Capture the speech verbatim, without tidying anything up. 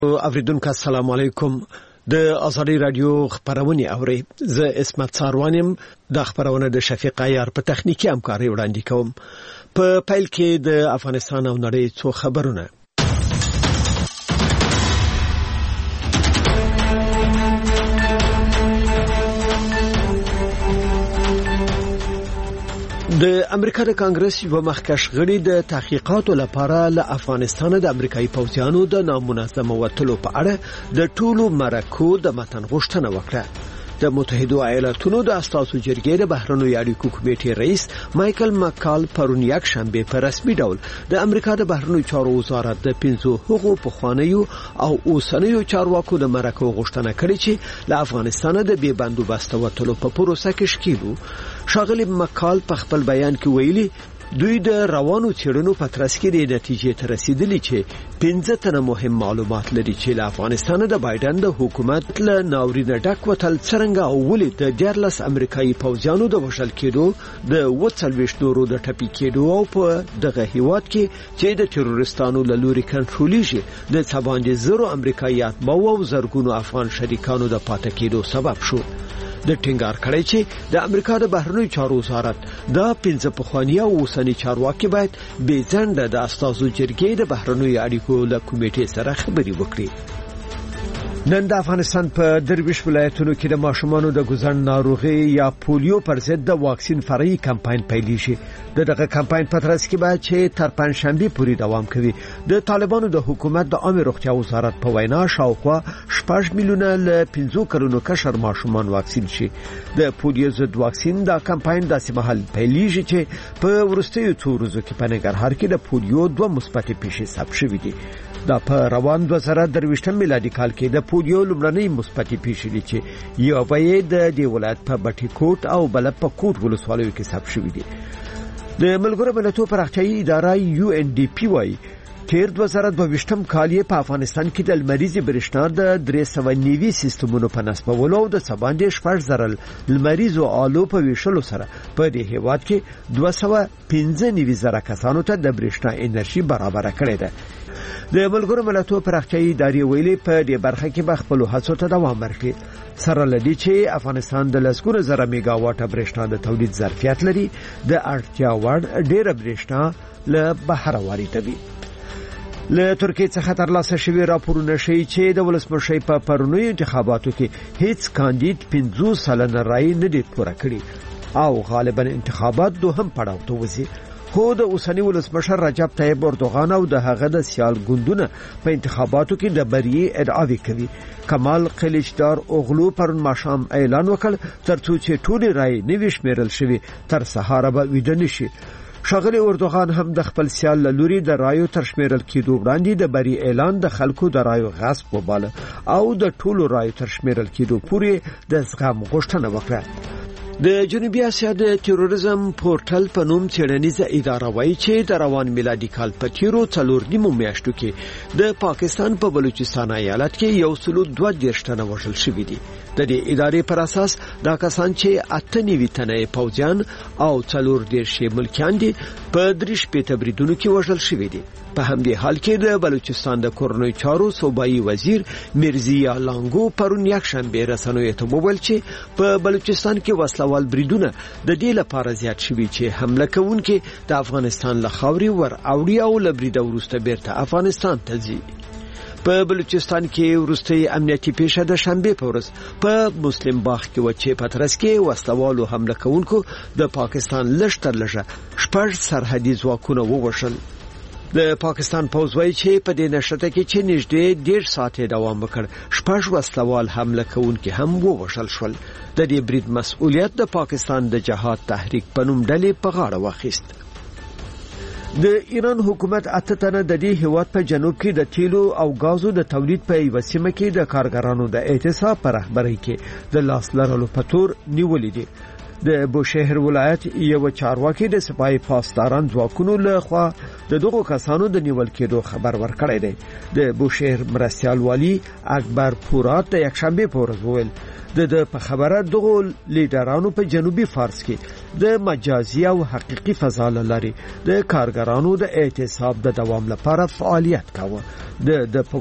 اوریدونکو السلام علیکم. د ازادي رادیو خبرونه اوري. زه اسمت ساروانم. د خبرونه د شفیق عیار په تخنیکی همکاري وړاندې کوم. په پیل کې د افغانستان او نړۍ څو خبرونه. د امریکا د کانګرس یو مخکښ غړي د تحقیقاتو لپاره له افغانستان د امریکایي پوځیانو د نامنظم وټلو په اړه د ټولو مرکو د متن غوښتنه وکړه. د متحده ایالاتونو د اساسو جرګې د بهرنیو اړیکو کمیټې رئیس مایکل مکال پرون یک شنبه په رسمي ډول د امریکا د بهرنیو چارو وزارت د پنځو حقوقو پخوانیو او اوسنیو چارواکو د مرکو غوښتنه کړې چې له افغانستان د بې بندوبست وټلو په پروسه کې شکیلو. شاغلی مکال په خپل بیان کې ویلي دوی د روانو چیرونو په ترڅ کې د نتیجې ته رسیدلی چې پنځه تنه مهم معلومات لري چې له افغانستان د بایدن د حکومت له ناورینه ډک وټل څرنګه او ولې د دیارلس امریکایي پوځیانو د وژل کېدو د وڅلويشت نورو د ټپي کېدو او په دغه هیواد کې چې د تروریستانو له لوري کنټرولېږي د څباندې زرو امریکایي اتباع او زرګونو افغان شریکانو د پاتې کېدو سبب شو. د ټینګار کړی چې د امریکا د بهرنیو چارو وزارت دا پنځه پخوانی او اوسنی چارواکي باید بې ځنډه د اساسو جرګې د بهرنیو اړیکو له کمیټې سره خبرې وکړي. نن د افغانستان په درویش ولایتونو کې د ماشومانو د ګوزن ناروغي یا پولیو پر ضد د واکسین فرعي کمپاین پیلېږي. دغه کمپاین په ترڅ کې باید چې تر پنځشنبه پورې دوام کوي. د طالبانو د حکومت د عامه روغتیا وزارت په وینا شاوخوا شپږ میلیونه ل پنځه کروڑو کشر ماشومان واکسین شي. د پولیو ضد واکسین دا کمپاین د سیمهال پیلېږي چې په ورستیو څو ورځو کې په ننګرهار کې د پولیو دوه مثبت پیښې ثبت شوې دي. دا په روان دوه زره درویشتم میلادي کال کې د پولیو لومړنۍ مثبت پیښې دي چې یو به د دی ولایت په بټي کوټ او بل په کوټ ولسوالیو کې ثبت شوې دي. د ملګرو ملتونو پراختیایي اداره یو ان ډي پی وايي تیر دوه زره دوهویشتم کال په افغانستان کې د لمریزي برېښنا د درې سوه نوي سیستمونو په نصبولو او د سباندې شپږ زره لمریزو آلو په ویشلو سره په دې هیواد کې دوه سوه پنځه نوي زره کسانو ته د برېښنا انرژي برابر کړې ده. د ملګرو ملتونو پراختیایي ادارې ویلي په دې برخه کې به خپل هڅو ته دوام ورکړي. سره لدی چې افغانستان د لسګونه زره میگا واټه برېښنا د تولید ظرفیت لري. د اړتیا وړ ډېر برېښنا له بهر واردوي. له ترکیه څخه ترلاسه شوی راپورونه ښیي چې د ولسمشر په پرونیو انتخاباتو کې هیڅ کاندید پنځوس سلنه رای نه دی پوره کړی او غالبا انتخابات دوهم پړاو ته وځي. خو د اوسنی ولسمشر رجب طیب اردوغان او د هغه د سیال ګوندونه په انتخاباتو کې د بری ادعاوې کوي. کمال قلیچدار اوغلو پرون ماښام اعلان وکړ ترڅو چې ټول رای نوي شمیرل شوي تر سهار به ویده نشي. شاغلی اردوغان هم د خپل سیال لوري د رایو تر شمیرل کېدو وړاندې د بری اعلان د خلکو د رایو غصب وباله او د ټولو رایو تر شمیرل کېدو پورې د زغم غوښتنه وکړه. د جنوبي اسیا د تروریزم پورټل په نوم څېړنیزه اداره وایي چې د روان میلادي کال په تیرو څلور نیمو میاشتو کې د پاکستان په بلوچستان ایالت کې یو سلو دوه دېرش تنه وژل شوي دي. د دې ادارې پر اساس دا کسان چې اته نوي تنه پوځیان او څلور دېرش ملکیان دي په درې شپېته بریدونو کې وژل شوي دي. په همدې حال کې د بلوچستان د کورنۍ چارو صوبایي وزیر مرزیا لانګو پرون یک شنبه رسنیو ته وویل چې په بلوچستان کې وسلوال بریدونه د دې لپاره زیات شوي چې حمله کوونکي د افغانستان له خاورې ور اوړي او له برید وروسته بیرته افغانستان ته ځي. په بلوچستان کې وروستي امنیتي پیښه د شنبه په ورځ په مسلم باغ کې و چې په ترڅ کې وسلوالو حمله کوونکو د پاکستان لښتر لږه شپږ سرحدي ځواکونه ووژل. د پاکستان پوځ وایي چې په دې نشته کې چې نږدې ډېر ساعت دوام وکړ شپږ وسلوال حمله کوونکي هم ووژل شول. د دې برید مسؤلیت د پاکستان د جهاد تحریک په نوم ډلې په غاړه واخیست. د ایران حکومت اته تنه د دې هیواد په جنوب کې د تیلو او غازو د تولید په یو سیمه کې د کارګرانو د اعتصاب پر رهبرۍ کې د لاس لرلو په تور نیولې دي. د بوشهر ولایت یو چارواکي د سپای پاسداران ځواکونو له خوا د دغو کسانو د نیول کېدو خبر ورکړی دی. د بوشهر مرستیال والی اکبر پورات د یکشنبه په ورځ وویل د په خبره دغه لیډرانو په جنوبي فارس کې د مجازي او حقيقي فضا لري د کارګرانو د اعتصاب د دوام لپاره فعالیت کاوه. د